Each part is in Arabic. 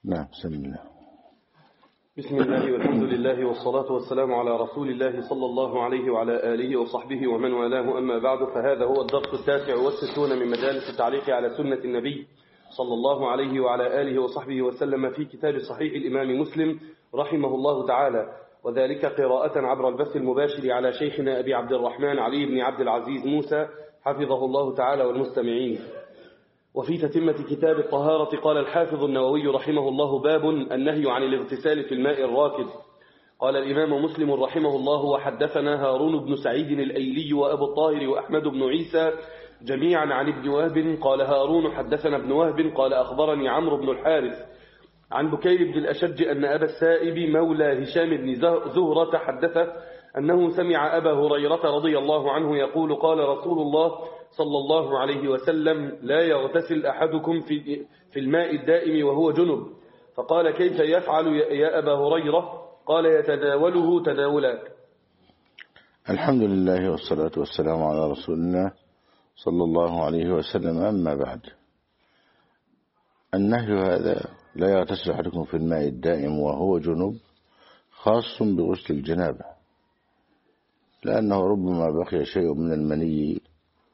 نعم، بسم الله. بسم الله والحمد لله والصلاة والسلام على رسول الله صلى الله عليه وعلى آله وصحبه ومن والاه، أما بعد، فهذا هو الدرس 69 من مجالس التعليق على سنة النبي صلى الله عليه وعلى آله وصحبه وسلم في كتاب صحيح الإمام مسلم رحمه الله تعالى، وذلك قراءة عبر البث المباشر على شيخنا أبي عبد الرحمن علي بن عبد العزيز موسى حفظه الله تعالى والمستمعين. وفي تتمة كتاب الطهارة قال الحافظ النووي رحمه الله: باب النهي عن الاغتسال في الماء الراكد. قال الإمام مسلم رحمه الله: وحدثنا هارون بن سعيد الأيلي وأبو الطاهر وأحمد بن عيسى جميعا عن ابن وهب. قال هارون: حدثنا ابن وهب قال أخبرني عمرو بن الحارث عن بكير بن الأشج أن أبا السائب مولى هشام بن زهرة حدثه أنه سمع أبا هريرة رضي الله عنه يقول: قال رسول الله صلى الله عليه وسلم: لا يغتسل أحدكم في الماء الدائم وهو جنب. فقال: كيف يفعل يا أبا هريرة؟ قال: يتناوله تناولا. الحمد لله والصلاة والسلام على رسول الله صلى الله عليه وسلم. أما بعد، النهي هذا لا يغتسل أحدكم في الماء الدائم وهو جنب خاص بغسل الجنابة، لأنه ربما بقي شيء من المني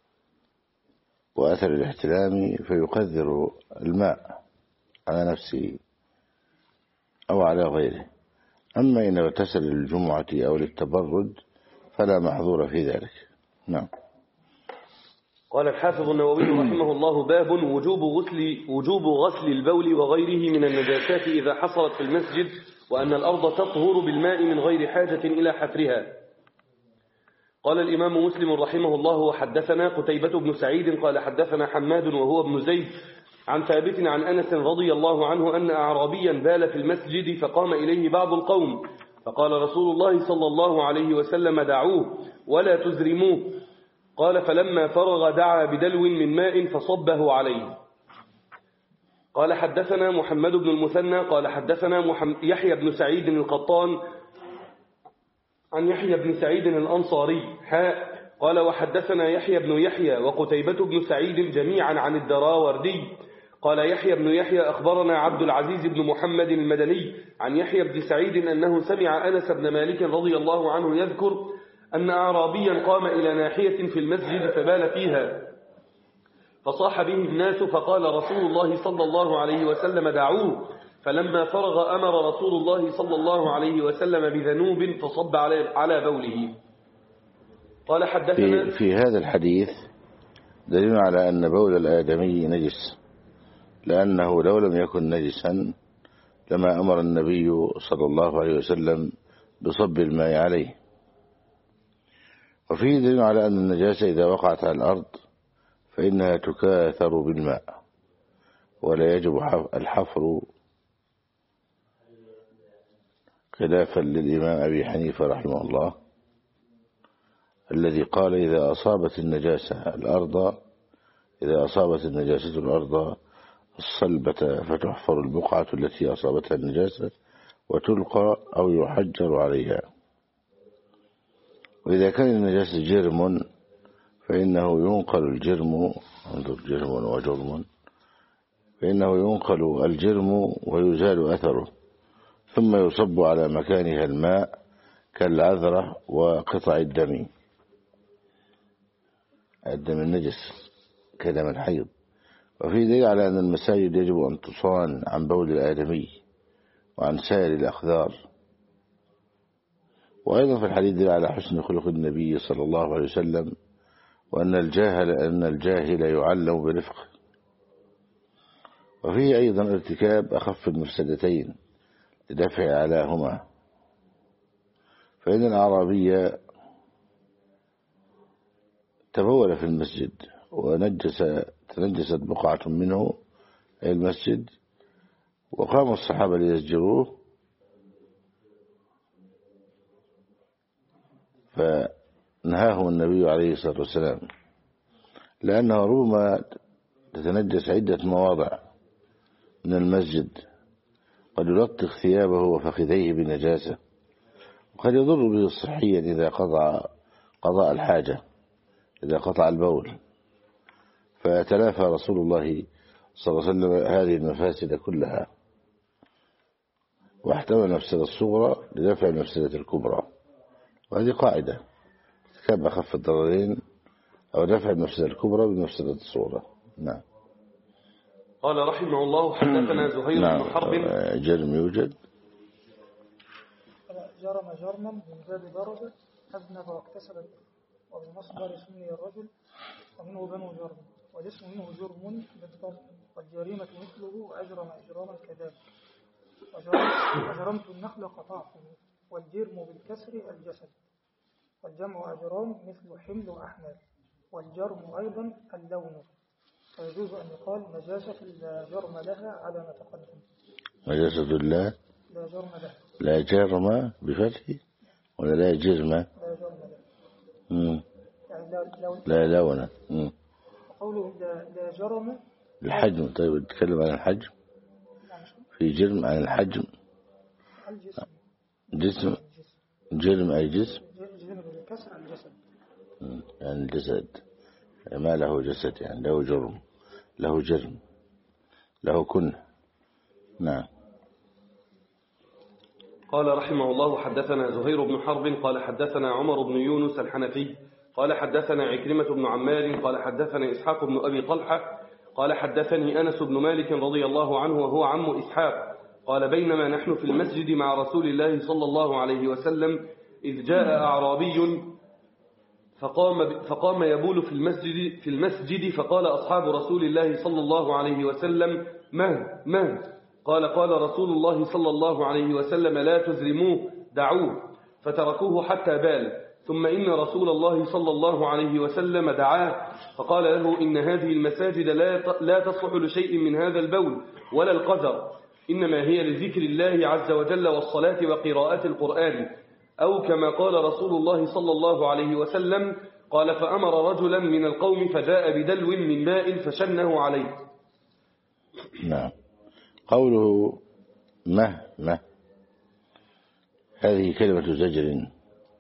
وأثر الاحتلام فيقذر الماء على نفسه أو على غيره. أما إن اغتسل للجمعة أو للتبرد فلا محظور في ذلك. نعم. قال الحافظ النووي رحمه الله: باب وجوب غسل البول وغيره من النجاسات إذا حصلت في المسجد، وأن الأرض تطهر بالماء من غير حاجة إلى حفرها. قال الإمام مسلم رحمه الله: وحدثنا قتيبة بن سعيد قال حدثنا حماد وهو ابن زيد عن ثابت عن أنس رضي الله عنه أن أعرابيا بال في المسجد فقام إليه بعض القوم فقال رسول الله صلى الله عليه وسلم: دعوه ولا تزرموه. قال: فلما فرغ دعا بدلو من ماء فصبه عليه. قال حدثنا محمد بن المثنى قال حدثنا يحيى بن سعيد القطان عن يحيى بن سعيد الأنصاري قال: وحدثنا يحيى بن يحيى وقتيبة بن سعيد جميعا عن الدراوردي قال يحيى بن يحيى: أخبرنا عبد العزيز بن محمد المدني عن يحيى بن سعيد أنه سمع أنس بن مالك رضي الله عنه يذكر أن أعرابيا قام إلى ناحية في المسجد فبال فيها فصاح به الناس، فقال رسول الله صلى الله عليه وسلم: دعوه. فلما فرغ أمر رسول الله صلى الله عليه وسلم بذنوب فصب على بوله. قال حدثنا في هذا الحديث دليل على أن بول الآدمي نجس، لأنه لو لم يكن نجسا لما أمر النبي صلى الله عليه وسلم بصب الماء عليه. وفيه دليل على أن النجاسة إذا وقعت على الأرض فإنها تكاثر بالماء، ولا يجب الحفر، خلافا للإمام أبي حنيفة رحمه الله الذي قال: إذا أصابت النجاسة الأرض الصلبة فتحفر البقعة التي أصابتها النجاسة وتلقى أو يحجر عليها. وإذا كان النجاسة جرم فإنه ينقل الجرم، فإنه ينقل الجرم ويزال أثره، ثم يصب على مكانها الماء كالعذرة وقطع الدم النجس كدم الحيض. وفي دليل على أن المساجد يجب أن تصان عن بول الآدمي وعن سائر الأخذار. وأيضا في الحديث دليل على حسن خلق النبي صلى الله عليه وسلم، وأن الجاهل يعلم برفق. وفيه أيضا ارتكاب أخف المفسدتين لدفع علاهما، فإن الأعرابي تبول في المسجد تنجست بقعة منه أي المسجد، وقام الصحابة ليزجروه، فنهاهم النبي عليه الصلاة والسلام، لأنه ربما تتنجس عدة مواضع من المسجد، قد يلطخ ثيابه وفخذيه بنجاسة، وقد يضر به صحيا إذا قضاء الحاجة، إذا قطع البول. فتلافى رسول الله صلى الله عليه وسلم هذه المفاسد كلها. واحتمل المفسدة الصغرى لدفع المفسدة الكبرى، وهذه قاعدة ارتكاب أخف الضررين أو دفع المفسدة الكبرى بالمفسدة الصغرى. نعم. قال رحمه الله حدثنا زهير نعم. بن حرب. جرم يوجد. جرم جرما من باب درجة أذنب واكتسب الإثم، وبالمصدر سمي الرجل ومنه بنو جرم، والاسم منه جرم بالضم، والجريمة مثله وأجرم إجراما كذلك. وجرمت النخل قطعته، والجرم بالكسر الجسد، والجمع أجرام مثل حمل وأحمال، والجرم أيضا اللون، فيجوز أن يقال نجاسة لا جرم لها على ما تقدم. نجاسة لا جرم لها، لا جرم بفتح ولا لا جرم؟ لا جرم لها. يعني لا لون. وقوله لا جرم الحجم. طيب نتكلم عن الحجم. في جرم عن الحجم. جسم. جرم أي جسم. جرم بالكسر الجسد. يعني الجسد ما له جسد، يعني له جرم، له جرم، له كنه. نعم. قال رحمه الله حدثنا زهير بن حرب قال حدثنا عمر بن يونس الحنفي قال حدثنا عكرمة بن عمار قال حدثنا إسحاق بن أبي طلحة قال حدثني أنس بن مالك رضي الله عنه وهو عم إسحاق قال بينما نحن في المسجد مع رسول الله صلى الله عليه وسلم إذ جاء أعرابي فقام يبول في المسجد فقال أصحاب رسول الله صلى الله عليه وسلم مه قال رسول الله صلى الله عليه وسلم لا تزرموه دعوه، فتركوه حتى بال. ثم إن رسول الله صلى الله عليه وسلم دعاه فقال له إن هذه المساجد لا تصلح لشيء من هذا البول ولا القذر، إنما هي لذكر الله عز وجل والصلاة وقراءة القرآن، أو كما قال رسول الله صلى الله عليه وسلم. قال فأمر رجلا من القوم فجاء بدلو من ماء فشنه عليه. نعم. قوله مه هذه كلمة زجر،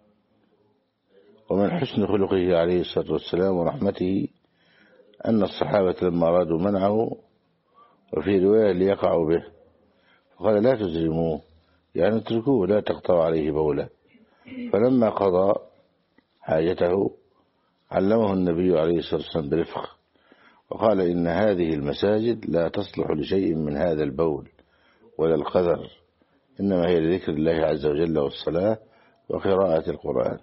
ومن حسن خلقه عليه الصلاة والسلام ورحمته أن الصحابة لما أرادوا منعه، وفي رواية ليقعوا به، فقال لا تزرموه يعني اتركوه لا تقطعوا عليه بوله. فلما قضى حاجته علمه النبي عليه الصلاة والسلام برفق وقال إن هذه المساجد لا تصلح لشيء من هذا البول ولا القذر، إنما هي لذكر الله عز وجل والصلاة وقراءة القرآن.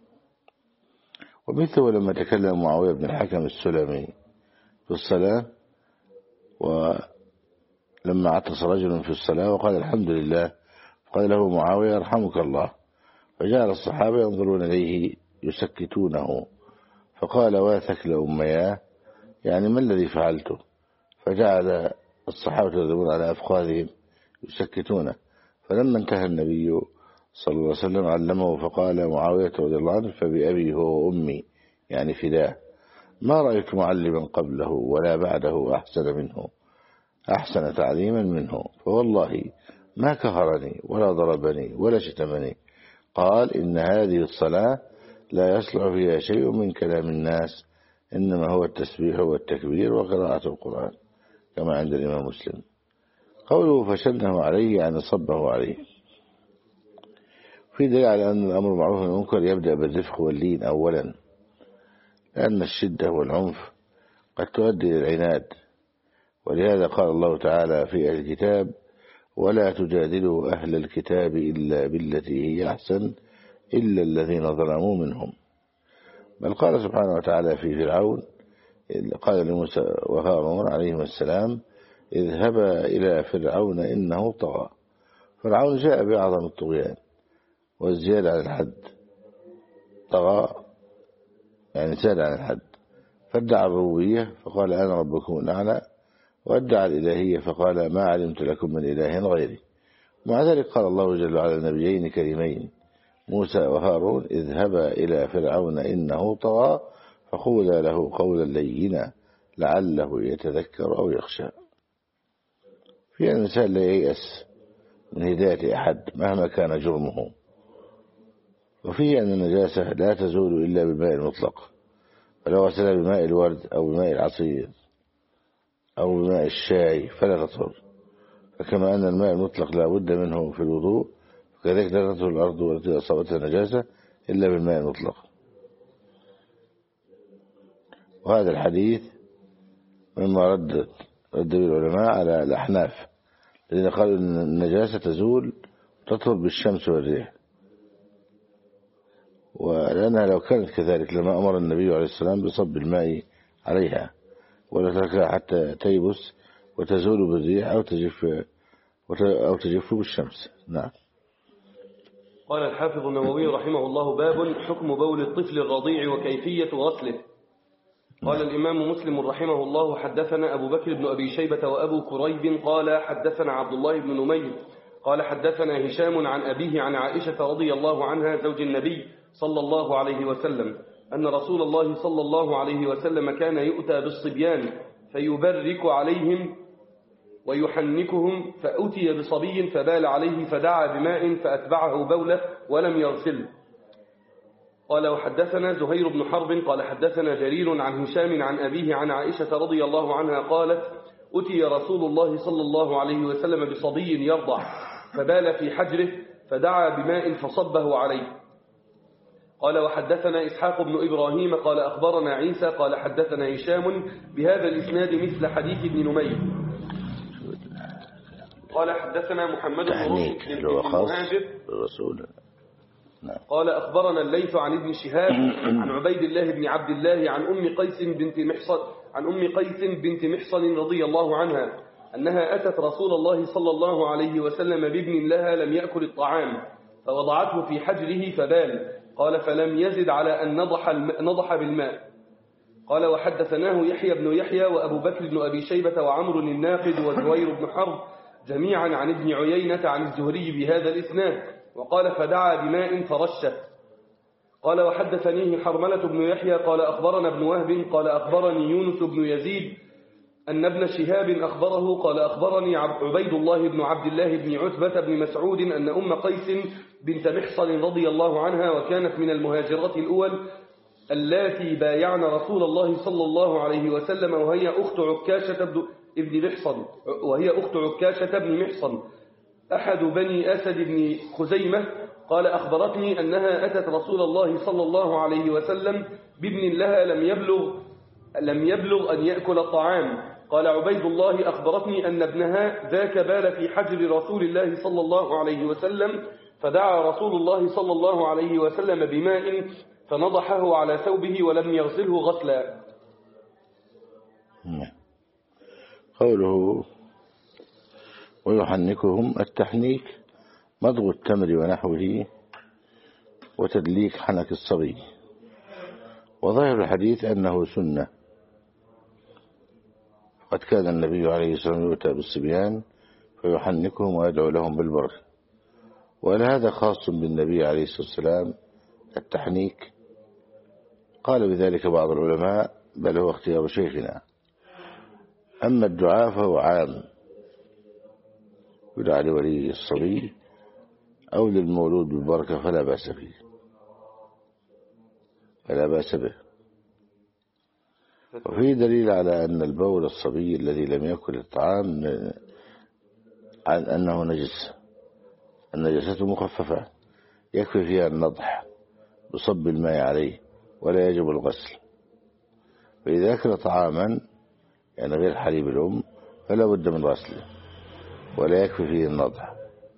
ومثله لما تكلم معاوية بن الحكم السلمي في الصلاة، ولما عطس رجل في الصلاة وقال الحمد لله، قال له معاوية يرحمك الله، فجعل الصحابة ينظرون إليه يسكتونه، فقال واثك لأمياه يعني ما الذي فعلته؟ فجعل الصحابة يضربون على أفخاذهم يسكتونه. فلما انتهى النبي صلى الله عليه وسلم علمه فقال معاوية رضي الله عنه فبأبي هو وأمي يعني فداه ما رأيت معلما قبله ولا بعده أحسن تعليما منه، فوالله ما كهرني ولا ضربني ولا شتمني. قال إن هذه الصلاة لا يصلح فيها شيء من كلام الناس، إنما هو التسبيح والتكبير وقراءة القرآن، كما عند الإمام مسلم. قوله فشنه عليه يعني صبه عليه، في دليل على أن الأمر معروف والمنكر يبدأ بالرفق واللين أولا، لأن الشدة والعنف قد تؤدي إلى العناد، ولهذا قال الله تعالى في أهل الكتاب ولا تجادلوا أهل الكتاب إلا بالتي هي أحسن إلا الذين ظلموا منهم. بل قال سبحانه وتعالى في فرعون قال لموسى وهارون عليهما السلام اذهبا إلى فرعون إنه طغى. فرعون جاء بأعظم الطغيان والزيادة عن الحد، طغى يعني زاد عن الحد، فادعى الربوبية فقال أنا ربكم الأعلى، وادعى الإلهية فقال ما علمت لكم من إله غيري. ومع ذلك قال الله جل وعلا النبيين كريمين موسى وهارون اذهبا إلى فرعون إنه طغى فقولا له قولا لينا لعله يتذكر أو يخشى. في الإنسان لا ييأس من هداية أحد مهما كان جرمه، وفيه أن النجاسة لا تزول إلا بالماء المطلق، فلو غسلها بماء الورد أو بماء العصير أو بماء الشاي فلا تطهر، فكما أن الماء المطلق لا بد منه في الوضوء كذلك لا تطهر الأرض والتي أصابتها نجاسة إلا بالماء المطلق. وهذا الحديث مما رد به العلماء على الأحناف الذين قالوا أن النجاسة تزول تطهر بالشمس والريح، ولأنها لو كانت كذلك لما أمر النبي عليه السلام بصب الماء عليها ولا تركها حتى تيبس وتزول بالريح أو تجف بالشمس. نعم. قال الحافظ النووي رحمه الله: باب حكم بول الطفل الرضيع وكيفية غسله. قال الإمام مسلم رحمه الله: حدثنا أبو بكر بن أبي شيبة وأبو كريب قال حدثنا عبد الله بن نمير قال حدثنا هشام عن أبيه عن عائشة رضي الله عنها زوج النبي صلى الله عليه وسلم أن رسول الله صلى الله عليه وسلم كان يؤتى بالصبيان فيبرك عليهم ويحنكهم، فأتي بصبي فبال عليه فدعا بماء فأتبعه بوله ولم يغسله. قال وحدثنا زهير بن حرب قال حدثنا جرير عن هشام عن أبيه عن عائشة رضي الله عنها قالت: أتي رسول الله صلى الله عليه وسلم بصبي يرضع فبال في حجره فدعا بماء فصبه عليه. قال وحدثنا إسحاق بن إبراهيم قال أخبرنا عيسى قال حدثنا هشام بهذا الإسناد مثل حديث ابن نمير. قال حدثنا محمد بن راشد بن المهاجر قال أخبرنا الليث عن ابن شهاب عن عبيد الله بن عبد الله عن أم قيس بنت محصن رضي الله عنها أنها أتت رسول الله صلى الله عليه وسلم بابن لها لم يأكل الطعام فوضعته في حجره فبال. قال فلم يزد على أن نضح بالماء. قال وحدثناه يحيى بن يحيى وأبو بكر بن أبي شيبة وعمر الناقد وزهير بن حرب جميعا عن ابن عيينة عن الزهري بهذا الإسناد وقال فدعا بماء فرشه. قال وحدثنيه حرملة بن يحيى قال أخبرنا ابن وهب قال أخبرني يونس بن يزيد أن ابن شهاب أخبره قال أخبرني عبيد الله بن عبد الله بن عتبة بن مسعود أن أم قيس بنت محصن رضي الله عنها وكانت من المهاجرات الأول اللاتي بايعن رسول الله صلى الله عليه وسلم وهي أخت عكاشة بن محصن أحد بني أسد بن خزيمة. قال أخبرتني أنها أتت رسول الله صلى الله عليه وسلم بابن لها لم يبلغ أن يأكل الطعام. قال عبيد الله أخبرتني أن ابنها ذاك بال في حجر رسول الله صلى الله عليه وسلم فدعا رسول الله صلى الله عليه وسلم بماء فنضحه على ثوبه ولم يغسله غسلا. قوله ويحنكهم التحنيك مضغ التمر ونحوه وتدليك حنك الصبي. وظاهر الحديث أنه سنة، قد كان النبي عليه الصلاة والسلام يؤتى بالصبيان فيحنكهم ويدعو لهم بالبركة، ولهذا خاص بالنبي عليه الصلاة والسلام التحنيك. قال بذلك بعض العلماء بل هو اختيار شيخنا. أما الدعاء فهو عام، يدعى لولي الصبي أو للمولود بالبركة فلا بأس به. وفيه دليل على أن البول الصبي الذي لم يأكل الطعام عن أنه نجس، النجاسة مخففة يكفي فيها النضح بصب الماء عليه ولا يجب الغسل. فإذا أكل طعاما يعني غير حليب الأم فلا بد من غسله ولا يكفي فيه النضح.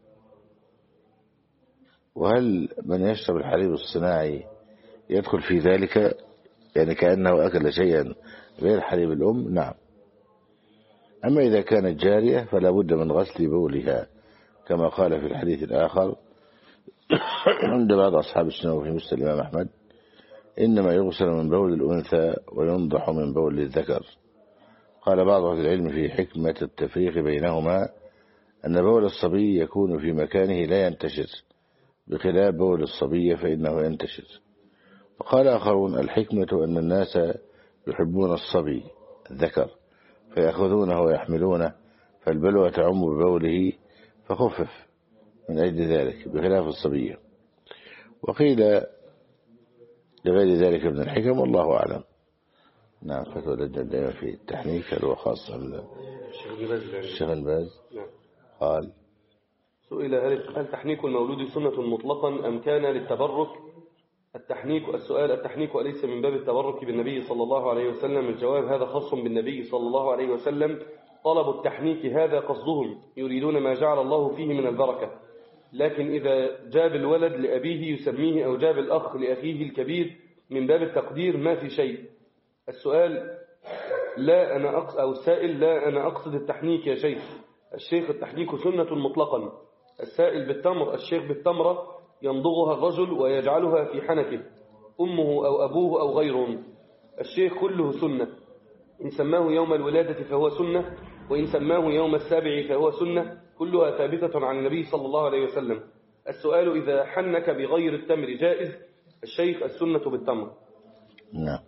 وهل من يشرب الحليب الصناعي يدخل في ذلك يعني كأنه أكل شيئا غير حليب الأم؟ نعم. أما إذا كانت جارية فلا بد من غسل بولها كما قال في الحديث الآخر عند بعض أصحاب السنة وفي مسند الإمام أحمد: إنما يغسل من بول الأنثى وينضح من بول الذكر. قال بعض أهل العلم في حكمة التفريق بينهما أن بول الصبي يكون في مكانه لا ينتشر بخلاف بول الصبية فإنه ينتشر. وقال آخرون: الحكمة أن الناس يحبون الصبي الذكر فيأخذونه ويحملونه فالبلوى تعم ببوله فخفف من أجل ذلك بخلاف الصبية. وقيل لغير ذلك من الحكم والله أعلم. نعم. فتوى دائما في التحنيك هل هو خاص الشيخ الباز؟ قال: سئل هل تحنيك المولود سنة مطلقا أم كان للتبرك؟ السؤال: التحنيك أليس من باب التبرك بالنبي صلى الله عليه وسلم؟ الجواب: هذا خاص بالنبي صلى الله عليه وسلم. طلب التحنيك هذا قصدهم، يريدون ما جعل الله فيه من البركة. لكن إذا جاب الولد لأبيه يسميه أو جاب الأخ لأخيه الكبير من باب التقدير ما في شيء. السؤال: السائل: لا أنا أقصد التحنيك يا شيخ. الشيخ: التحنيك سنة مطلقا. السائل: بالتمر. الشيخ: بالتمرة يمضغها الرجل ويجعلها في حنكه، أمه أو أبوه أو غيرهم. الشيخ: كله سنة، إن سماه يوم الولادة فهو سنة، وإن سماه يوم السابع فهو سنة، كلها ثابتة عن النبي صلى الله عليه وسلم. السؤال: إذا حنك بغير التمر جائز؟ الشيخ: السنة بالتمر. نعم.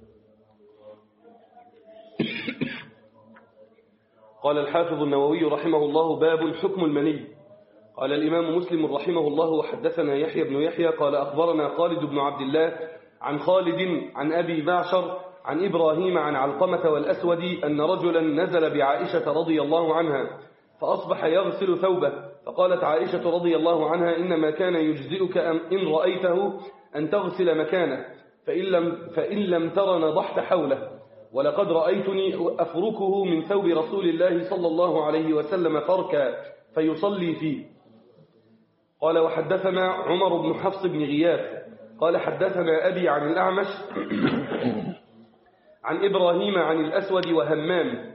قال الحافظ النووي رحمه الله: باب حكم المني. قال الإمام مسلم رحمه الله: وحدثنا يحيى بن يحيى قال أخبرنا خالد بن عبد الله عن خالد عن أبي معشر عن إبراهيم عن علقمة والأسود أن رجلا نزل بعائشة رضي الله عنها فأصبح يغسل ثوبه، فقالت عائشة رضي الله عنها: إنما كان يجزئك إن رأيته أن تغسل مكانه، فإن لم تر نضحت حوله، ولقد رأيتني أفركه من ثوب رسول الله صلى الله عليه وسلم فركا فيصلي فيه. قال: وحدثنا عمر بن حفص بن غياث قال حدثنا أبي عن الأعمش عن إبراهيم عن الأسود وهمام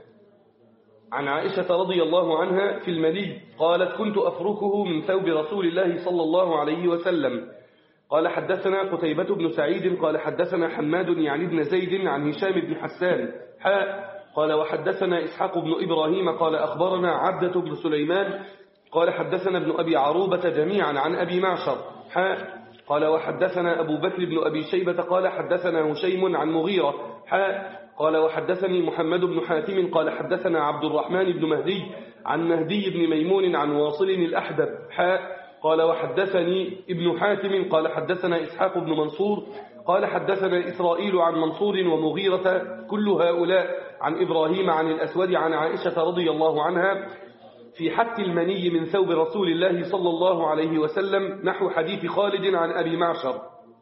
عن عائشة رضي الله عنها في المني قالت: كنت أفركه من ثوب رسول الله صلى الله عليه وسلم. قال: حدثنا قتيبة بن سعيد قال حدثنا حماد يعني بن زيد عن هشام بن حسان قال: وحدثنا إسحاق بن إبراهيم قال أخبرنا عبدة بن سليمان قال حدثنا ابن أبي عروبة جميعا عن أبي معشر قال: وحدثنا أبو بكر بن أبي شيبة قال حدثنا هشيم عن مغيرة قال: وحدثني محمد بن حاتم قال حدثنا عبد الرحمن بن مهدي عن مهدي بن ميمون عن واصل الأحدب قال: وحدثني ابن حاتم قال حدثنا إسحاق بن منصور قال حدثنا إسرائيل عن منصور ومغيرة كل هؤلاء عن إبراهيم عن الأسود عن عائشة رضي الله عنها في حك المني من ثوب رسول الله صلى الله عليه وسلم نحو حديث خالد عن أبي معشر.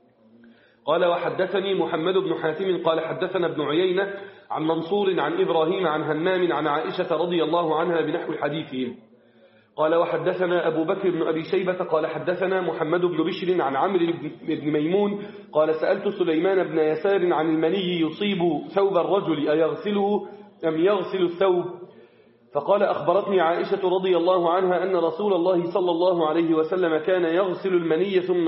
قال: وحدثني محمد بن حاتم قال حدثنا ابن عيينة عن منصور عن إبراهيم عن همام عن عائشة رضي الله عنها بنحو حديثهم. قال: وحدثنا أبو بكر بن أبي شيبة قال حدثنا محمد بن بشر عن عمرو بن ميمون قال: سألت سليمان بن يسار عن المني يصيب ثوب الرجل أيغسله أم يغسل الثوب؟ فقال: أخبرتني عائشة رضي الله عنها أن رسول الله صلى الله عليه وسلم كان يغسل المني ثم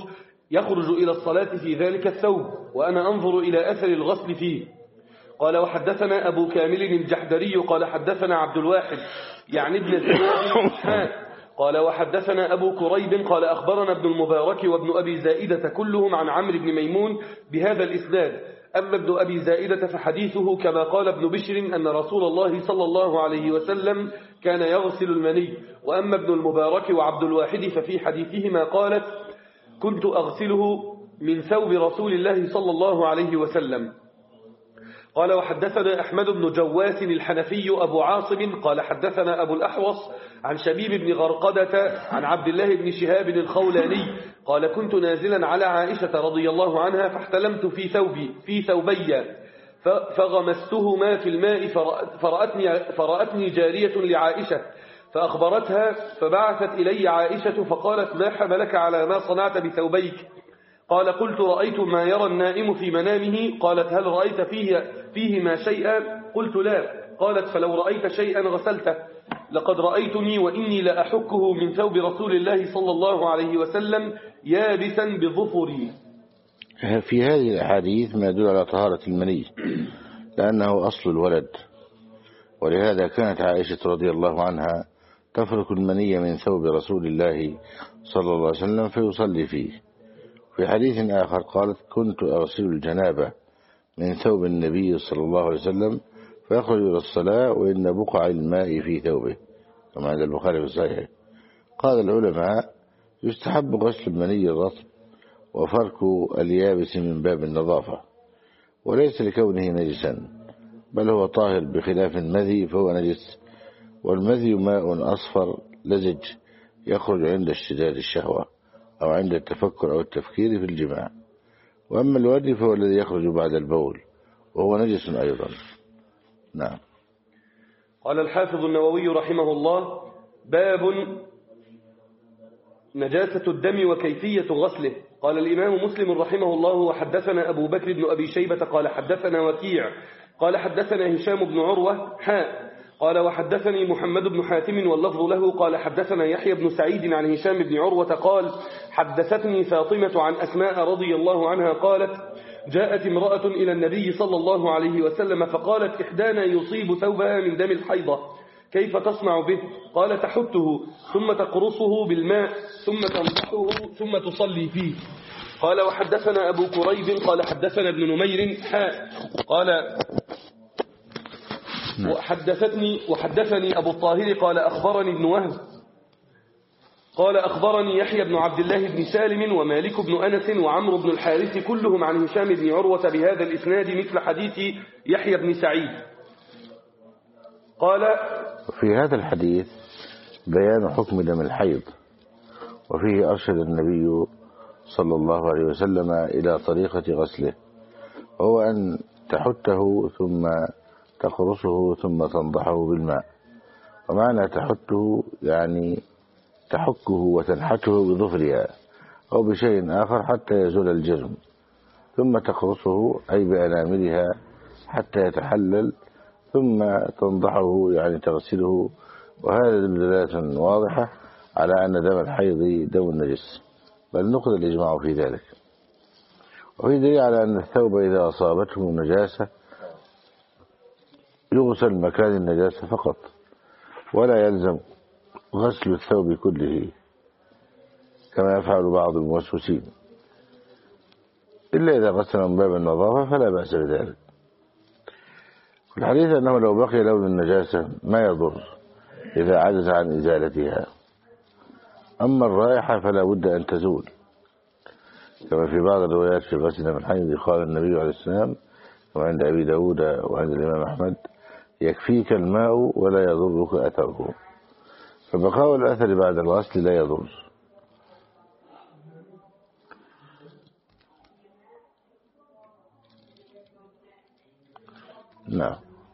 يخرج إلى الصلاة في ذلك الثوب، وأنا أنظر إلى أثر الغسل فيه. قال: وحدثنا أبو كامل الجحدري قال حدثنا عبد الواحد يعني ابن زياد قال: وحدثنا أبو كريب قال أخبرنا ابن المبارك وابن أبي زائدة كلهم عن عمرو بن ميمون بهذا الإسناد. أما ابن أبي زائدة فحديثه كما قال ابن بشر أن رسول الله صلى الله عليه وسلم كان يغسل المني. وأما ابن المبارك وعبد الواحد ففي حديثهما قالت: كنت أغسله من ثوب رسول الله صلى الله عليه وسلم. قال: وحدثنا أحمد بن جواس الحنفي أبو عاصم قال حدثنا أبو الأحوص عن شبيب بن غرقدة عن عبد الله بن شهاب الخولاني قال: كنت نازلا على عائشة رضي الله عنها فاحتلمت في ثوبي فغمستهما في الماء فرأتني جارية لعائشة فأخبرتها فبعثت إلي عائشة فقالت: ما حملك على ما صنعت بثوبيك؟ قال: قلت: رأيت ما يرى النائم في منامه. قالت: هل رأيت فيهما شيئا؟ قلت: لا. قالت: فلو رأيت شيئا غسلته. لقد رأيتني وإني لأحكه من ثوب رسول الله صلى الله عليه وسلم يابسا بظفري. في هذه الأحاديث ما يدل على طهارة المني لأنه أصل الولد، ولهذا كانت عائشة رضي الله عنها تفرك المني من ثوب رسول الله صلى الله عليه وسلم فيصلي فيه. في حديث آخر قالت: كنت أغسل الجنابة من ثوب النبي صلى الله عليه وسلم فيخرج إلى الصلاة وإن بقع الماء في ثوبه، كما عند البخاري في الصحيح. قال العلماء: يستحب غسل المني الرطب وفرك اليابس من باب النظافة، وليس لكونه نجسا، بل هو طاهر بخلاف المذي فهو نجس، والمذي ماء أصفر لزج يخرج عند اشتداد الشهوة أو عند التفكر أو التفكير في الجماع. وأما الودي فهو الذي يخرج بعد البول وهو نجس أيضا. نعم. قال الحافظ النووي رحمه الله: باب نجاسة الدم وكيفية غسله. قال الإمام مسلم رحمه الله: وحدثنا أبو بكر بن أبي شيبة قال حدثنا وكيع قال حدثنا هشام بن عروة قال وحدثني محمد بن حاتم واللفظ له قال حدثنا يحيى بن سعيد عن هشام بن عروة قال حدثتني فاطمة عن أسماء رضي الله عنها قالت: جاءت امرأة إلى النبي صلى الله عليه وسلم فقالت: إحدانا يصيب ثوبها من دم الحيضة، كيف تصنع به؟ قال: تحته ثم تقرصه بالماء ثم تنضحه ثم تصلي فيه. قال وحدثنا أبو كريب قال حدثنا ابن نمير قال وحدثني أبو الطاهر قال أخبرني ابن وهب قال أخبرني يحيى بن عبد الله بن سالم ومالك بن أنس وعمرو بن الحارث كلهم عن هشام بن عروة بهذا الإسناد مثل حديث يحيى بن سعيد. قال: في هذا الحديث بيان حكم دم الحيض، وفيه أرشد النبي صلى الله عليه وسلم إلى طريقة غسله، وهو أن تحته ثم تقرصه ثم تنضحه بالماء. ومعنى تحته يعني تحكه وتنحته بظفرها أو بشيء آخر حتى يزول الجرم، ثم تقرصه أي بأناملها حتى يتحلل، ثم تنضحه يعني تغسله. وهذا دلالة واضحة على أن دم الحيض دم النجس، بل نقل الإجماع في ذلك. وفي دليل على أن الثوب إذا أصابته نجاسة يغسل مكان النجاسة فقط، ولا يلزم غسل الثوب كله كما يفعل بعض الموسوسين، إلا إذا غسل من باب النظافة فلا بأس بذلك. في الحديث أنه لو بقي لون النجاسة ما يضر إذا عجز عن إزالتها، أما الرائحة فلا بد أن تزول، كما في بعض الروايات في غسل من الحيض قال النبي عليه السلام وعند أبي داود وعند الإمام أحمد: يكفيك الماء ولا يضرك أثره. فبقاء الأثر بعد الغسل لا يضر. نعم.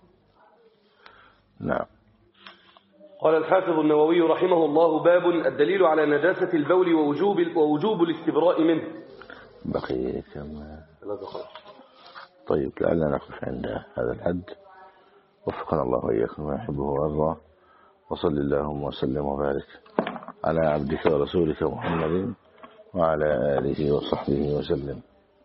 قال الحافظ النووي رحمه الله: باب الدليل على نجاسة البول ووجوب الاستبراء منه. بقي كم؟ طيب، لعلنا نقف عند هذا الحد. وفقنا الله وإياكم ما يحبه ويرضى، وصل اللهم وسلم وبارك على عبدك ورسولك محمد وعلى آله وصحبه وسلم.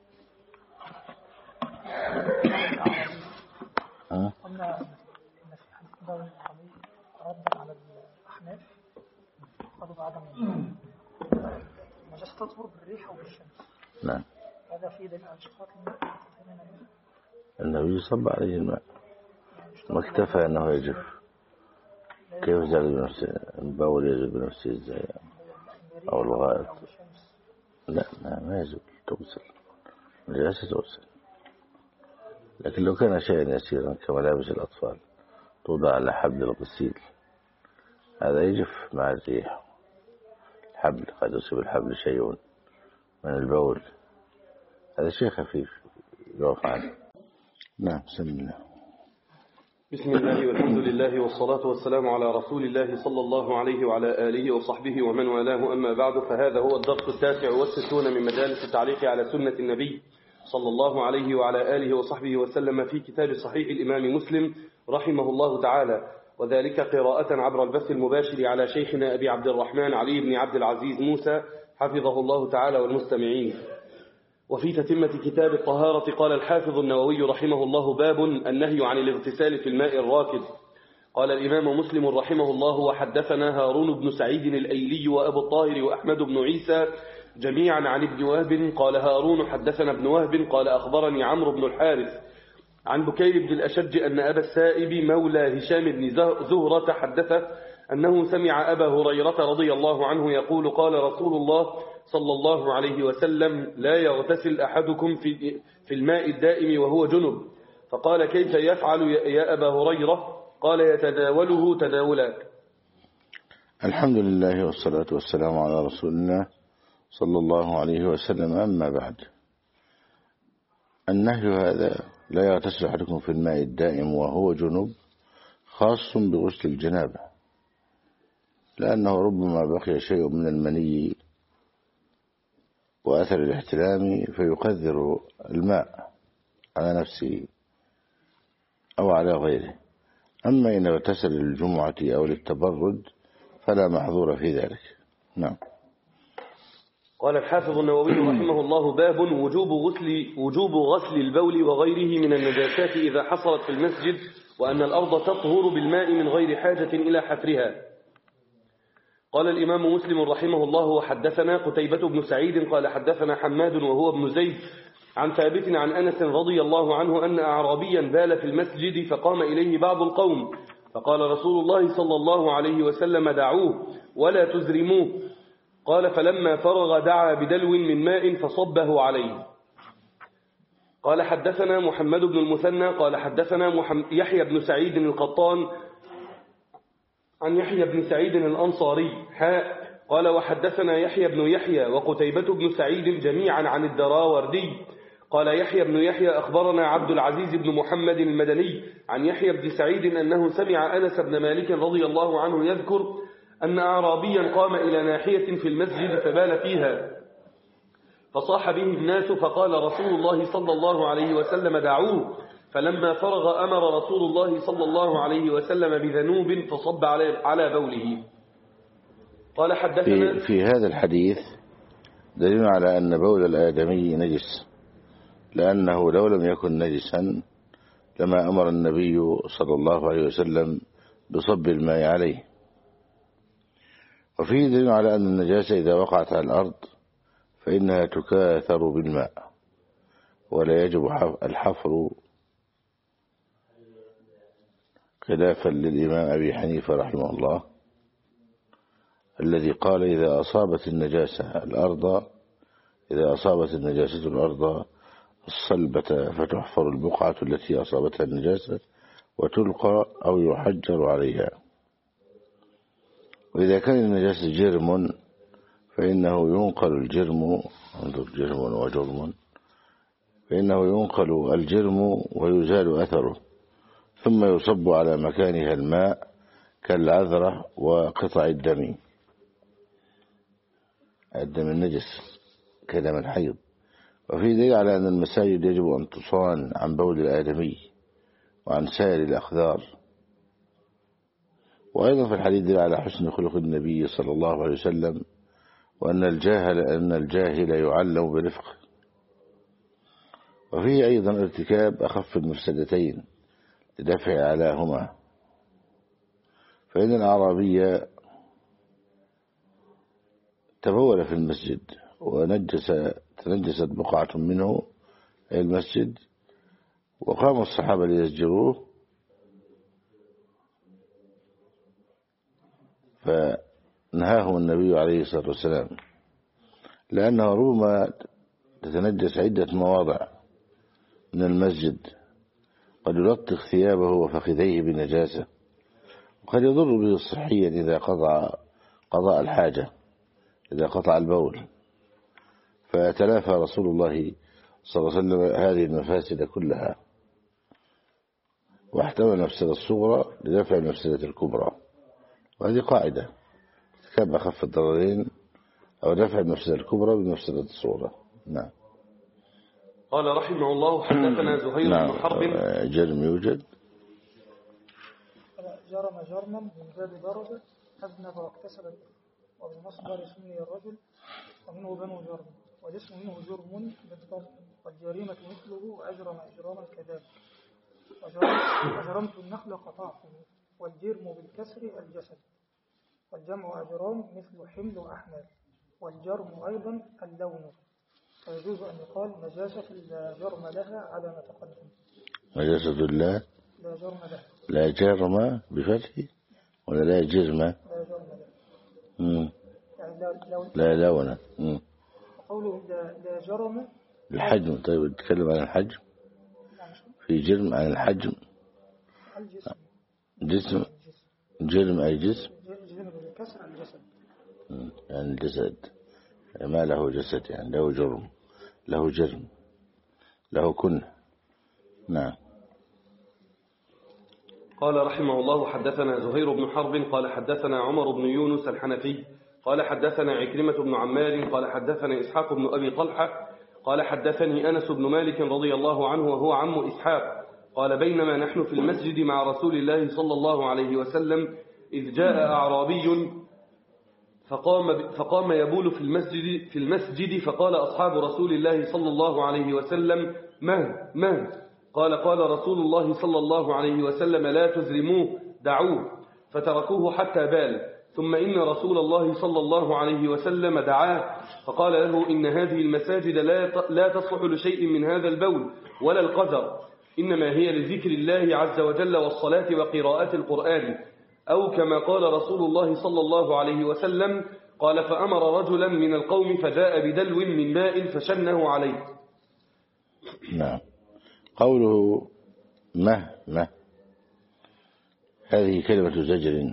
قلنا إن في حديث الدولة الحميد ردا على الأحناف قالوا بعدم النجاسة تطهر بالريح وبالشمس. نعم. هذا في دليل على اشتقاق الماء. النبي صب عليه الماء ما اكتفى أنه يجف. كيف زال بنفسه البول يجب بنفسه ازاي أو الغائط؟ لا ما يجب تغسل النجاسة تغسل، لكن لو كان شيئا يسيرا كملابس الأطفال توضع على حبل الغسيل هذا يجف مع الريح. الحبل قد يصيب الحبل شيء من البول، هذا شيء خفيف يوقف عنه. نعم. بسم الله والحمد لله والصلاة والسلام على رسول الله صلى الله عليه وعلى آله وصحبه ومن والاه، أما بعد، فهذا هو الدرس 69 من مجالس التعليق على سنة النبي صلى الله عليه وعلى آله وصحبه وسلم في كتاب صحيح الإمام مسلم رحمه الله تعالى، وذلك قراءة عبر البث المباشر على شيخنا أبي عبد الرحمن علي بن عبد العزيز موسى حفظه الله تعالى والمستمعين. وفي تتمة كتاب الطهارة قال الحافظ النووي رحمه الله: باب النهي عن الاغتسال في الماء الراكد. قال الإمام مسلم رحمه الله: وحدثنا هارون بن سعيد الأيلي وأبو الطاهر وأحمد بن عيسى جميعا عن ابن وهب. قال هارون: حدثنا ابن وهب قال أخبرني عمرو بن الحارث عن بكير بن الأشج أن أبا السائب مولى هشام بن زهرة حدثه أنه سمع أبا هريرة رضي الله عنه يقول: قال رسول الله صلى الله عليه وسلم: لا يغتسل أحدكم في الماء الدائم وهو جنب. فقال: كيف يفعل يا أبا هريرة؟ قال: يتناوله تناولا. الحمد لله والصلاة والسلام على رسول الله صلى الله عليه وسلم. أما بعد، النهي هذا لا يغتسل أحدكم في الماء الدائم وهو جنوب خاص بغسل الجنابة، لأنه ربما بقي شيء من المني وأثر الاحتلام فيقذر الماء على نفسه أو على غيره. أما إن اغتسل للجمعة أو للتبرد فلا محظور في ذلك. نعم. قال الحافظ النووي رحمه الله: باب وجوب غسل البول وغيره من النجاسات إذا حصلت في المسجد، وأن الأرض تطهر بالماء من غير حاجة إلى حفرها. قال الإمام مسلم رحمه الله: وحدثنا قتيبة بن سعيد قال حدثنا حماد وهو ابن زيد عن ثابت عن أنس رضي الله عنه أن أعرابيا بال في المسجد فقام إليه بعض القوم فقال رسول الله صلى الله عليه وسلم: دعوه ولا تزرموه. قال: فلما فرغ دعا بدلو من ماء فصبه عليه. قال: حدثنا محمد بن المثنى قال حدثنا يحيى بن سعيد القطان عن يحيى بن سعيد الأنصاري قال: وحدثنا يحيى بن يحيى وقتيبة بن سعيد جميعا عن الدراوردي قال يحيى بن يحيى: أخبرنا عبد العزيز بن محمد المدني عن يحيى بن سعيد أنه سمع أنس بن مالك رضي الله عنه يذكر أن أعرابيا قام إلى ناحية في المسجد فبال فيها فصاح به الناس، فقال رسول الله صلى الله عليه وسلم: دعوه. فلما فرغ أمر رسول الله صلى الله عليه وسلم بذنوب فصب على بوله. قال: حدثنا في هذا الحديث دليل على أن بول الآدمي نجس، لأنه لو لم يكن نجسا لما أمر النبي صلى الله عليه وسلم بصب الماء عليه. وفيه دليل على أن النجاسة إذا وقعت على الأرض فإنها تكاثر بالماء، ولا يجب الحفر، خلافا للإمام أبي حنيفة رحمه الله الذي قال: إذا أصابت النجاسة الأرض الصلبة فتحفر البقعة التي أصابتها النجاسة وتلقى أو يحجر عليها. وإذا كان النجاسة جرم فإنه ينقل الجرم، فإنه ينقل الجرم ويزال أثره، ثم يصب على مكانها الماء كالعذرة وقطع الدم النجس كدم الحيض. وفي دليل على أن المساجد يجب أن تصان عن بول الآدمي وعن سائر الأخذار. وأيضا في الحديث دليل على حسن خلق النبي صلى الله عليه وسلم، وأن الجاهل يعلم برفق. وفيه أيضا ارتكاب أخف المفسدتين لدفع علاهما، فإن الأعرابي تبول في المسجد تنجست بقعة منه أي المسجد، وقام الصحابة ليزجروه فنهاهم النبي عليه الصلاة والسلام، لأنه ربما تتنجس عدة مواضع من المسجد، قد يلطخ ثيابه وفخذيه بنجاسة، وقد يضر به صحيا إذا قضاء الحاجة، إذا قطع البول. فتلافى رسول الله صلى الله عليه وسلم هذه المفاسد كلها، واحتمل المفسدة الصغرى لدفع المفسدة الكبرى. وهذه قاعدة: ارتكاب أخف الضررين أو دفع المفسدة الكبرى بالمفسدة الصغرى. نعم. قال رحمه الله: حدثنا زهير بن حرب. جرم يوجد. جرم جرما من باب درجة أذنب واكتسب، وبالمصدر سمي الرجل ومنه بنو جرم، والاسم منه جرم بالضبط، والجريمة مثله وأجرم إجراما كذلك. وجرمت النخل قطعته، والجرم بالكسر الجسد، والجمع أجرام مثل حمل وأحمال، والجرم أيضا اللون. فيجوز أن يقال نجاسة لا جرم لها على ما تقدم. نجاسة لا جرم لها، لا جرم بفتح ولا لا جرم؟ لا جرم لها. يعني لا لون. وقوله لا جرم الحجم. طيب نتكلم عن الحجم. في جرم عن الحجم. الجسم. جسم. جرم أي جسم. جرم بالكسر عن الجسد، ما له جسد يعني له جرم، له جرم، له كنه. نعم. قال رحمه الله: حدثنا زهير بن حرب قال حدثنا عمر بن يونس الحنفي قال حدثنا عكرمة بن عمار قال حدثنا إسحاق بن أبي طلحة قال حدثني أنس بن مالك رضي الله عنه وهو عم إسحاق قال: بينما نحن في المسجد مع رسول الله صلى الله عليه وسلم إذ جاء أعرابي فقام يبول في المسجد فقال أصحاب رسول الله صلى الله عليه وسلم: مه قال رسول الله صلى الله عليه وسلم: لا تزرموه، دعوه. فتركوه حتى بال. ثم إن رسول الله صلى الله عليه وسلم دعاه فقال له: إن هذه المساجد لا تصلح لشيء من هذا البول ولا القذر، إنما هي لذكر الله عز وجل والصلاة وقراءة القرآن، أو كما قال رسول الله صلى الله عليه وسلم. قال: فأمر رجلا من القوم فجاء بدلو من ماء فشنه عليه. نعم. قوله مه هذه كلمة زجر.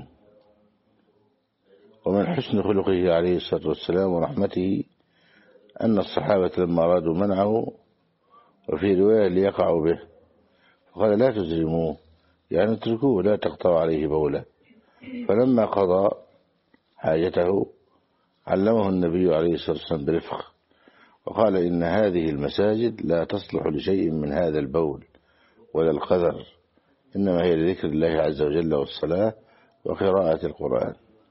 ومن حسن خلقه عليه الصلاة والسلام ورحمته أن الصحابة لما أرادوا منعه، وفي رواية ليقعوا به، فقال: لا تزرموه، يعني اتركوه، لا تقطعوا عليه بوله. فلما قضى حاجته علمه النبي عليه الصلاة والسلام برفق، وقال: إن هذه المساجد لا تصلح لشيء من هذا البول ولا القذر، إنما هي لذكر الله عز وجل والصلاة وقراءة القرآن.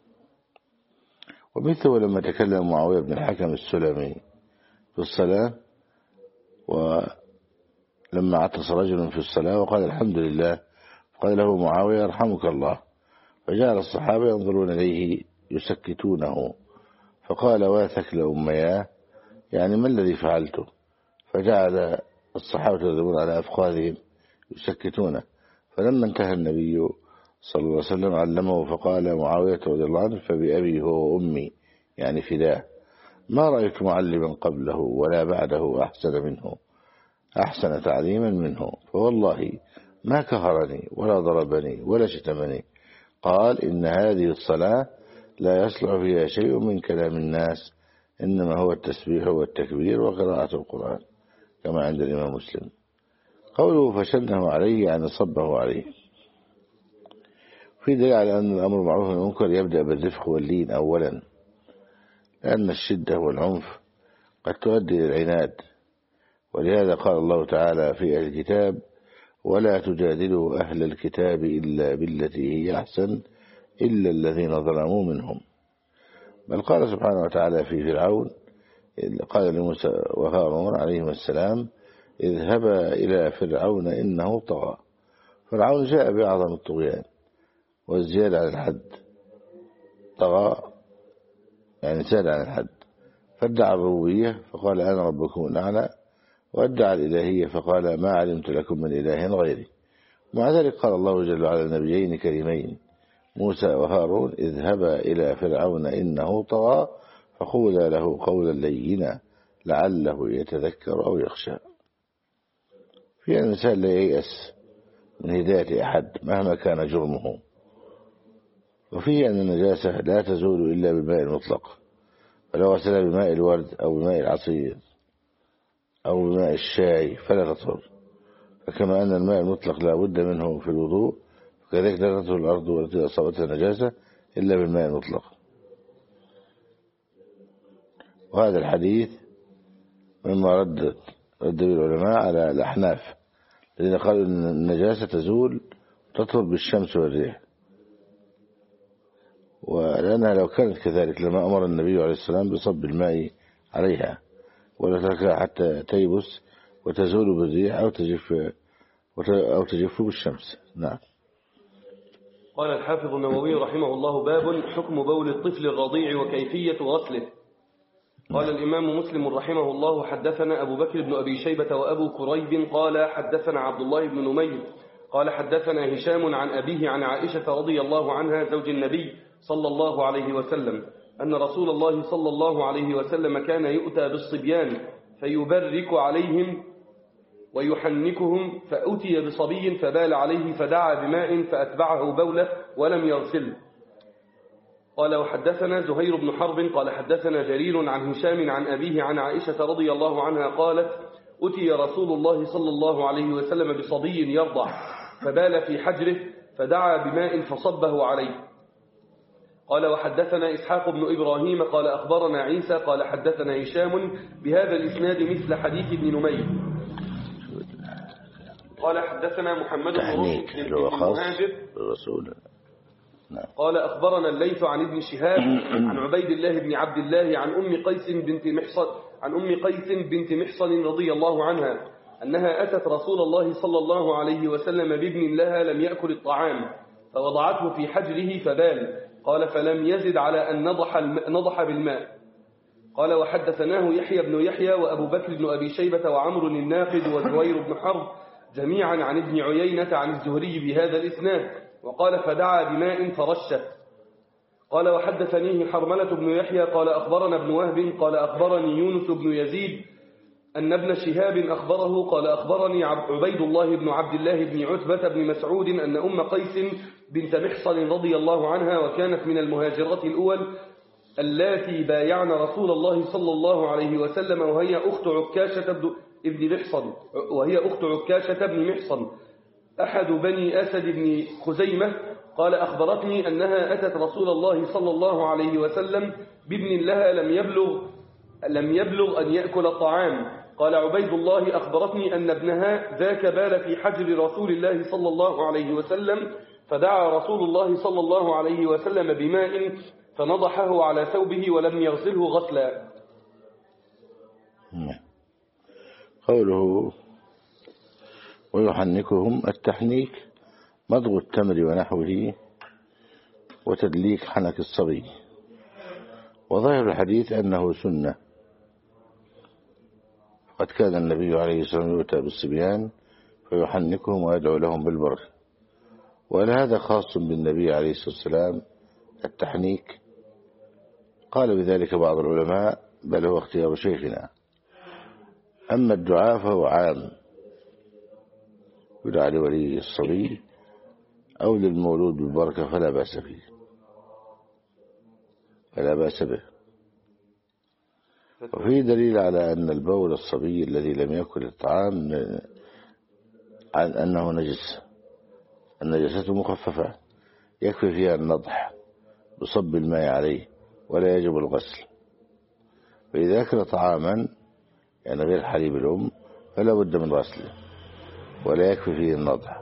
ومثله لما تكلم معاوية بن الحكم السلمي في الصلاة، ولما عطس رجل في الصلاة وقال: الحمد لله، قال له معاوية: يرحمك الله. فجعل الصحابة ينظرون إليه يسكتونه، فقال: واثك لأمياه، يعني ما الذي فعلته؟ فجعل الصحابة يضربون على أفخاذهم يسكتونه. فلما انتهى النبي صلى الله عليه وسلم علمه فقال معاوية رضي الله عنه: فبأبي هو وأمي، يعني فداه، ما رأيت معلما قبله ولا بعده أحسن منه، أحسن تعليما منه، فوالله ما كهرني ولا ضربني ولا شتمني. قال: إن هذه الصلاة لا يصلح فيها شيء من كلام الناس، إنما هو التسبيح والتكبير وقراءة القرآن، كما عند الإمام مسلم. قوله فشنه عليه يعني صبه عليه، في دليل على أن الأمر معروف والمنكر يبدأ بالرفق واللين أولا، لأن الشدة والعنف قد تؤدي للعناد. ولهذا قال الله تعالى في أهل الكتاب: ولا تجادلوا أهل الكتاب إلا بالتي هي أحسن إلا الذين ظلموا منهم. بل قال سبحانه وتعالى في فرعون: قال لموسى وهارون عليهما السلام: اذهبا إلى فرعون إنه طغى. فرعون جاء بأعظم الطغيان والزيادة عن الحد، طغى يعني زاد عن الحد، فادعى الربوبية فقال: أنا ربكم الأعلى، وادعى الإلهية فقال: ما علمت لكم من إله غيري. ومع ذلك قال الله جل وعلا النبيين كريمين موسى وهارون: اذهبا إلى فرعون إنه طغى فقولا له قولا لينا لعله يتذكر أو يخشى. في أن الإنسان لا ييأس من هداية أحد مهما كان جرمه. وفيه أن النجاسة لا تزول إلا بالماء المطلق، فلو غسلها بماء الورد أو بماء العصير أو بماء الشاي فلا تطهر. فكما أن الماء المطلق لا بد منه في الوضوء، فكذلك لا تطهر الأرض التي أصابتها النجاسة إلا بالماء المطلق. وهذا الحديث مما رد به العلماء على الأحناف الذين قالوا أن النجاسة تزول تطهر بالشمس والريح، ولأنها لو كانت كذلك لما أمر النبي عليه السلام بصب الماء عليها، ولا تركها حتى تيبس وتزول بالريح أو تجف بالشمس. نعم. قال الحافظ النووي رحمه الله: باب حكم بول الطفل الرضيع وكيفية غسله. قال الإمام مسلم رحمه الله: حدثنا أبو بكر بن أبي شيبة وأبو كريب قال حدثنا عبد الله بن نمير قال حدثنا هشام عن أبيه عن عائشة رضي الله عنها زوج النبي صلى الله عليه وسلم أن رسول الله صلى الله عليه وسلم كان يؤتى بالصبيان فيبرك عليهم ويحنكهم، فأتي بصبي فبال عليه فدعا بماء فأتبعه بوله ولم يغسله. قال وحدثنا زهير بن حرب قال حدثنا جرير عن هشام عن أبيه عن عائشة رضي الله عنها قالت أتي رسول الله صلى الله عليه وسلم بصبي يرضع فبال في حجره فدعا بماء فصبه عليه. قال وحدثنا إسحاق بن إبراهيم قال أخبرنا عيسى قال حدثنا هشام بهذا الإسناد مثل حديث ابن نمير. قال حدثنا محمد بن راشد بن المهاجر قال أخبرنا الليث عن ابن شهاب عن عبيد الله بن عبد الله عن أم قيس بنت محصن رضي الله عنها أنها أتت رسول الله صلى الله عليه وسلم بابن لها لم يأكل الطعام فوضعته في حجره فبال. قال فلم يزد على أن نضح بالماء. قال وحدثناه يحيى بن يحيى وأبو بكر بن أبي شيبة وعمر الناقد وزهير بن حرب جميعا عن ابن عيينة عن الزهري بهذا الإسناد وقال فدعا بماء فرشه. قال وحدثنيه حرملة بن يحيى قال أخبرنا ابن وهب قال أخبرني يونس بن يزيد أن ابن شهاب أخبره قال أخبرني عبيد الله بن عبد الله بن عتبة بن مسعود أن أم قيس بنت محصن رضي الله عنها وكانت من المهاجرات الأول اللاتي بايعن رسول الله صلى الله عليه وسلم وهي أخت عكاشة بن محصن أحد بني أسد بن خزيمة. قال أخبرتني أنها أتت رسول الله صلى الله عليه وسلم بابن لها لم يبلغ أن يأكل الطعام. قال عبيد الله أخبرتني أن ابنها ذاك بال في حجر رسول الله صلى الله عليه وسلم فدعا رسول الله صلى الله عليه وسلم بماء فنضحه على ثوبه ولم يغسله غسلا. قوله ويحنكهم التحنيك مضغ التمر ونحوه وتدليك حنك الصبي. وظاهر الحديث أنه سنة قد كان النبي عليه الصلاة والسلام يؤتى بالصبيان فيحنكهم ويدعو لهم بالبركة. وهل هذا خاص بالنبي عليه الصلاة والسلام التحنيك؟ قال بذلك بعض العلماء بل هو اختيار شيخنا. أما الدعاء فهو عام يدعى لولي الصبي أو للمولود بالبركة فلا بأس به. وفيه دليل على أن البول الصبي الذي لم يأكل الطعام عن أنه نجس، النجاسة مخففة يكفي فيها النضح بصب الماء عليه ولا يجب الغسل. فإذا أكل طعاما يعني غير حليب الأم فلا بد من غسله ولا يكفي فيه النضح.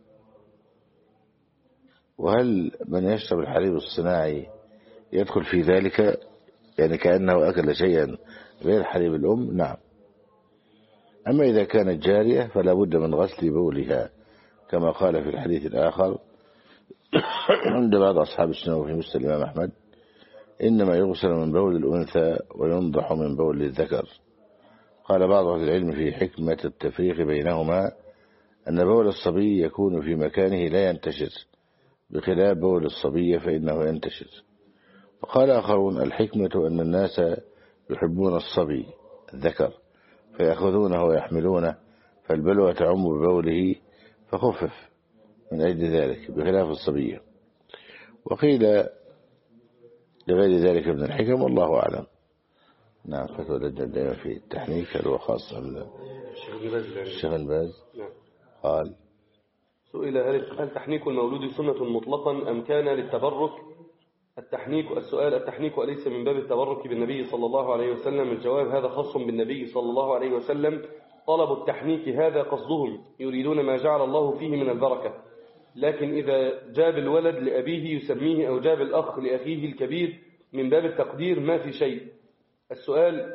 وهل من يشرب الحليب الصناعي يدخل في ذلك يعني كأنه أكل شيئا غير حليب الأم؟ نعم. أما إذا كانت جارية فلا بد من غسل بولها كما قال في الحديث الآخر عند بعض أصحاب السنة وفي مسلم الإمام أحمد إنما يغسل من بول الأنثى وينضح من بول الذكر. قال بعض أهل العلم في حكمة التفريق بينهما أن بول الصبي يكون في مكانه لا ينتشر بخلاف بول الصبية فإنه ينتشر. وقال آخرون الحكمة أن الناس يحبون الصبي الذكر فيأخذونه ويحملونه فالبلوى تعم ببوله فخفف من أجل ذلك بخلاف الصبية. وقيل لغير ذلك من الحكم والله أعلم. نعم. فتوى دائما في التحنيك هل هو خاص الشيخ الباز قال سئل هل تحنيك المولود سنة مطلقا أم كان للتبرك؟ السؤال التحنيك أليس من باب التبرك بالنبي صلى الله عليه وسلم؟ الجواب هذا خاص بالنبي صلى الله عليه وسلم. طلب التحنيك هذا قصدهم يريدون ما جعل الله فيه من البركة. لكن إذا جاب الولد لأبيه يسميه أو جاب الأخ لأخيه الكبير من باب التقدير ما في شيء. السؤال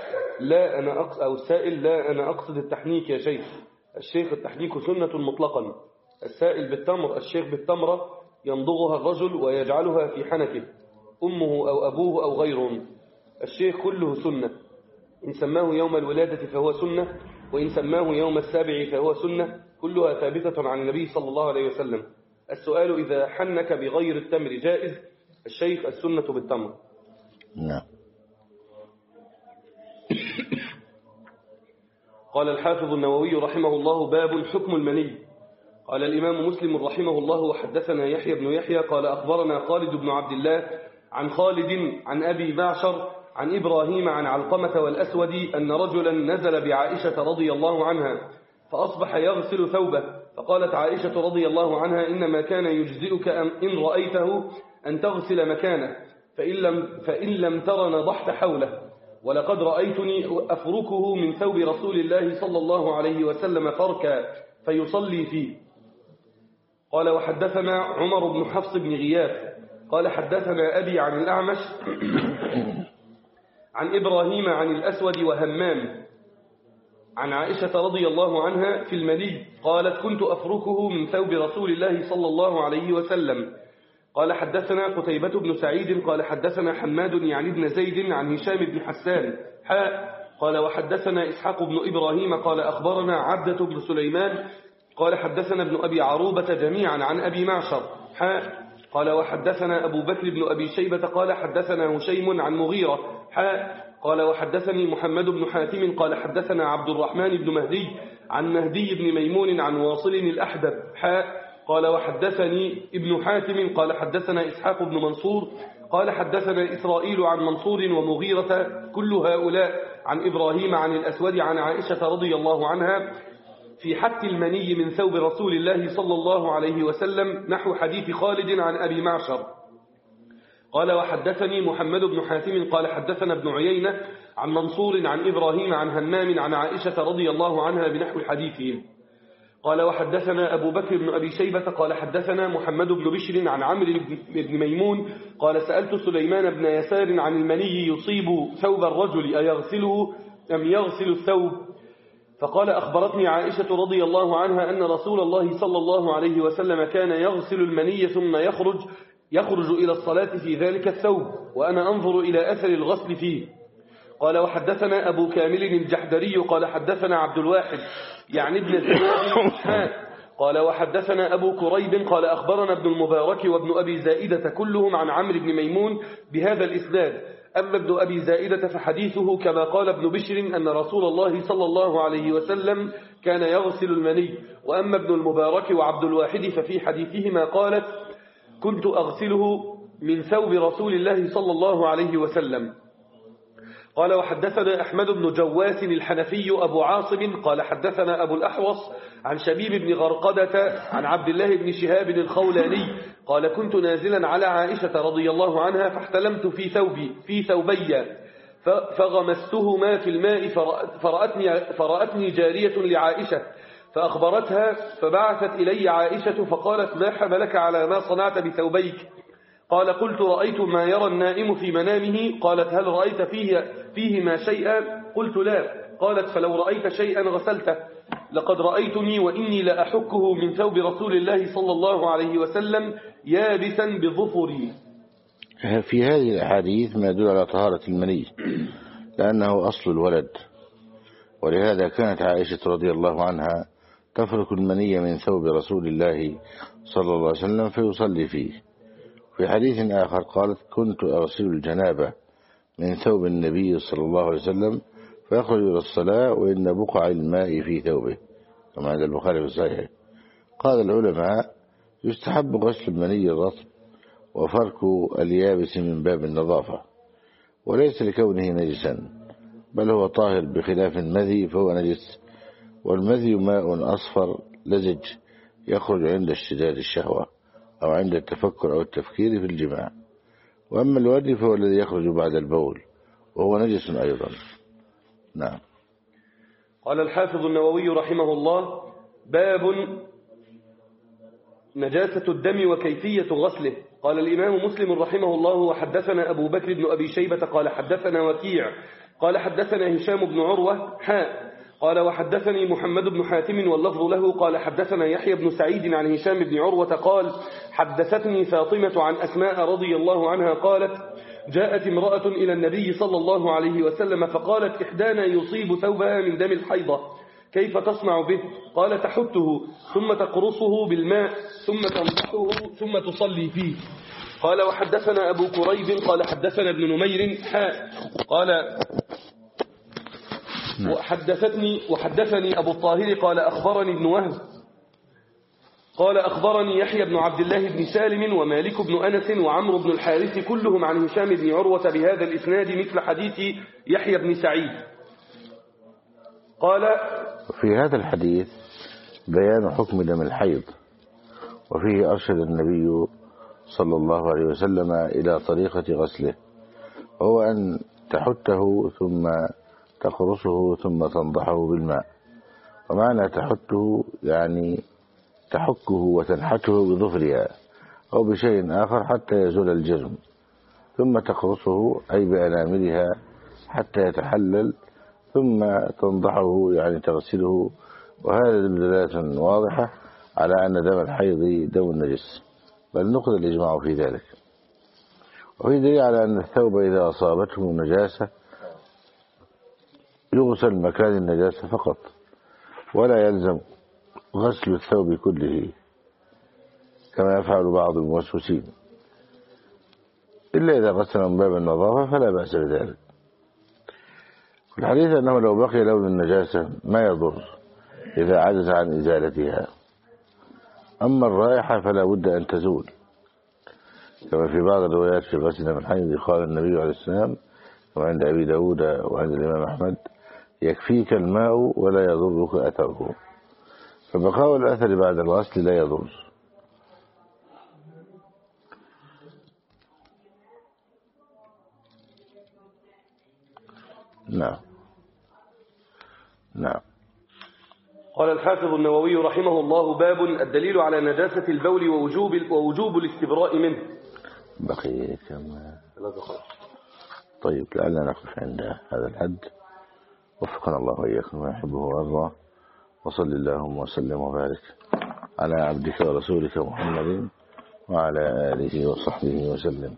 السائل لا أنا أقصد التحنيك يا شيخ. الشيخ التحنيك سنة مطلقا. السائل بالتمر الشيخ بالتمرة يمضغها الرجل ويجعلها في حنكه أمه أو أبوه أو غيرهم. الشيخ كله سنة، إن سماه يوم الولادة فهو سنة وإن سماه يوم السابع فهو سنة، كلها ثابتة عن النبي صلى الله عليه وسلم. السؤال إذا حنك بغير التمر جائز؟ الشيخ السنة بالتمر. نعم. قال الحافظ النووي رحمه الله باب حكم المني. قال الإمام مسلم رحمه الله وحدثنا يحيى بن يحيى قال أخبرنا خالد بن عبد الله عن خالد عن أبي معشر عن إبراهيم عن علقمة والأسود أن رجلا نزل بعائشة رضي الله عنها فأصبح يغسل ثوبه، فقالت عائشة رضي الله عنها: إنما كان يجزئك إن رأيته أن تغسل مكانه، فإن لم تر نضحت حوله، ولقد رأيتني أفركه من ثوب رسول الله صلى الله عليه وسلم فركا فيصلي فيه. قال: وحدثنا عمر بن حفص بن غياث قال حدثنا أبي عن الأعمش عن إبراهيم عن الأسود وهمام عن عائشة رضي الله عنها في المني قالت: كنت أفركه من ثوب رسول الله صلى الله عليه وسلم. قال: حدثنا قتيبة بن سعيد قال حدثنا حماد يعني بن زيد عن هشام بن حسان قال: وحدثنا إسحاق بن إبراهيم قال أخبرنا عبدة بن سليمان قال حدثنا ابن أبي عروبة جميعا عن أبي معشر قال: وحدثنا أبو بكر بن أبي شيبة قال حدثنا هشيم عن مغيرة قال: وحدثني محمد بن حاتم قال حدثنا عبد الرحمن بن مهدي عن مهدي بن ميمون عن واصل الأحدب قال: وحدثني ابن حاتم قال حدثنا إسحاق بن منصور قال حدثنا إسرائيل عن منصور ومغيرة كل هؤلاء عن إبراهيم عن الأسود عن عائشة رضي الله عنها في حك المني من ثوب رسول الله صلى الله عليه وسلم نحو حديث خالد عن أبي معشر. قال: وحدثني محمد بن حاتم قال حدثنا ابن عيينة عن منصور عن إبراهيم عن همام عن عائشة رضي الله عنها بنحو حديثهم. قال: وحدثنا أبو بكر بن أبي شيبة قال حدثنا محمد بن بشر عن عمرو بن ميمون قال: سألت سليمان بن يسار عن المني يصيب ثوب الرجل أيغسله أم يغسل الثوب؟ فقال: أخبرتني عائشة رضي الله عنها أن رسول الله صلى الله عليه وسلم كان يغسل المني ثم يخرج إلى الصلاة في ذلك الثوب، وأنا أنظر إلى أثر الغسل فيه. قال: وحدثنا أبو كامل الجحدري قال حدثنا عبد الواحد يعني ابن زياد قال: وحدثنا أبو كريب قال أخبرنا ابن المبارك وابن أبي زائدة كلهم عن عمرو بن ميمون بهذا الإسناد. أما ابن أبي زائدة فحديثه كما قال ابن بشر أن رسول الله صلى الله عليه وسلم كان يغسل المني. وأما ابن المبارك وعبد الواحد ففي حديثهما قالت: كنت أغسله من ثوب رسول الله صلى الله عليه وسلم. قال: وحدثنا أحمد بن جواس الحنفي أبو عاصم قال حدثنا أبو الأحوص عن شبيب بن غرقدة عن عبد الله بن شهاب الخولاني قال: كنت نازلا على عائشة رضي الله عنها فاحتلمت في ثوبي فغمستهما في الماء فرأتني جارية لعائشة فأخبرتها فبعثت إلي عائشة فقالت: ما حملك على ما صنعت بثوبيك؟ قال: قلت: رأيت ما يرى النائم في منامه. قالت: هل رأيت فيهما شيئا؟ قلت: لا. قالت: فلو رأيت شيئا غسلته. لقد رأيتني وإني لأحكه من ثوب رسول الله صلى الله عليه وسلم يابسا بظفري. في هذه الأحاديث ما يدل على طهارة المني لأنه أصل الولد، ولهذا كانت عائشة رضي الله عنها تفرك المني من ثوب رسول الله صلى الله عليه وسلم فيصلي فيه. في حديث آخر قالت: كنت أغسل الجنابة من ثوب النبي صلى الله عليه وسلم فيخرج إلى الصلاة وإن بقع الماء في ثوبه، كما عند البخاري في الصحيح. قال العلماء: يستحب غسل المني الرطب وفرك اليابس من باب النظافة، وليس لكونه نجسا، بل هو طاهر بخلاف المذي فهو نجس، والمذي ماء أصفر لزج يخرج عند اشتداد الشهوة أو عند التفكر أو التفكير في الجماع. وأما الودي فهو الذي يخرج بعد البول وهو نجس أيضا. نعم. قال الحافظ النووي رحمه الله: باب نجاسة الدم وكيفية غسله. قال الإمام مسلم رحمه الله: وحدثنا أبو بكر بن أبي شيبة قال حدثنا وكيع قال حدثنا هشام بن عروة قال: وحدثني محمد بن حاتم واللفظ له قال حدثنا يحيى بن سعيد عن هشام بن عروة قال: حدثتني فاطمة عن أسماء رضي الله عنها قالت: جاءت امرأة إلى النبي صلى الله عليه وسلم فقالت: إحدانا يصيب ثوبها من دم الحيضة، كيف تصنع به؟ قال: تحته ثم تقرصه بالماء ثم تنضحه ثم تصلي فيه. قال: وحدثنا أبو كريب قال حدثنا ابن نمير قال: وحدثني أبو الطاهر قال أخبرني ابن وهب قال أخبرني يحيى بن عبد الله بن سالم ومالك بن أنس وعمرو بن الحارث كلهم عن هشام بن عروة بهذا الإسناد مثل حديث يحيى بن سعيد. قال في هذا الحديث بيان حكم دم الحيض، وفيه أرشد النبي صلى الله عليه وسلم إلى طريقة غسله، وهو أن تحته ثم تقرصه ثم تنضحه بالماء. ومعنى تحته يعني تحكه وتنحته بظفرها أو بشيء آخر حتى يزول الجرم، ثم تقرصه أي بأناملها حتى يتحلل، ثم تنضحه يعني تغسله. وهذا دلالة واضحة على أن دم الحيض دم نجس، بل نقل الإجماع في ذلك. وفي دليل على أن الثوب إذا أصابته نجاسة يغسل مكان النجاسة فقط، ولا يلزم غسل الثوب كله كما يفعل بعض الموسوسين، إلا إذا غسل من باب النظافة فلا بأس بذلك. في الحديث أنه لو بقي لون النجاسة ما يضر إذا عجز عن إزالتها، أما الرائحة فلا بد أن تزول، كما في بعض الروايات في غسل دم الحيض قال النبي عليه السلام كما عند أبي داود وعند الإمام أحمد: يكفيك الماء ولا يضرك أثره، فبقاء الأثر بعد الغسل لا يضر. نعم. قال الحافظ النووي رحمه الله: باب الدليل على نجاسة البول ووجوب الاستبراء منه. بقي كما طيب، لعلنا نقف عند هذا الحد. وفقنا الله وإياكم ما يحبه ويرضى، وصل اللهم وسلم وبارك على عبدك ورسولك محمد وعلى آله وصحبه وسلم.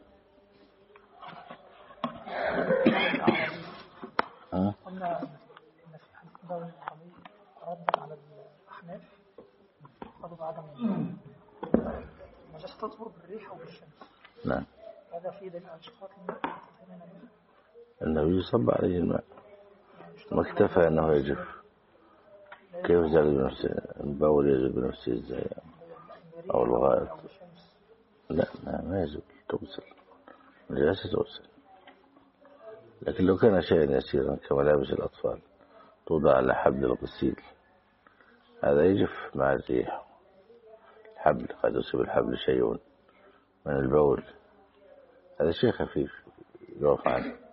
قلنا إن في حديث داود العربي ردا على الأحناف قالوا بعدم النجاسة تظهر بالريح أو بالشمس. نعم. هذا في دليل على شقاق الماء. النبي صب عليه الماء ما اكتفى أنه يجف. كيف زال بنفسه؟ البول يجب بنفسه ازاي؟ أو الغائط؟ لا ما يجب، تغسل النجاسة تغسل. لكن لو كان شيئا يسيرا كملابس الأطفال توضع على حبل الغسيل هذا يجف مع الريح. الحبل قد يصيب الحبل شيء من البول، هذا شيء خفيف يقف عنه.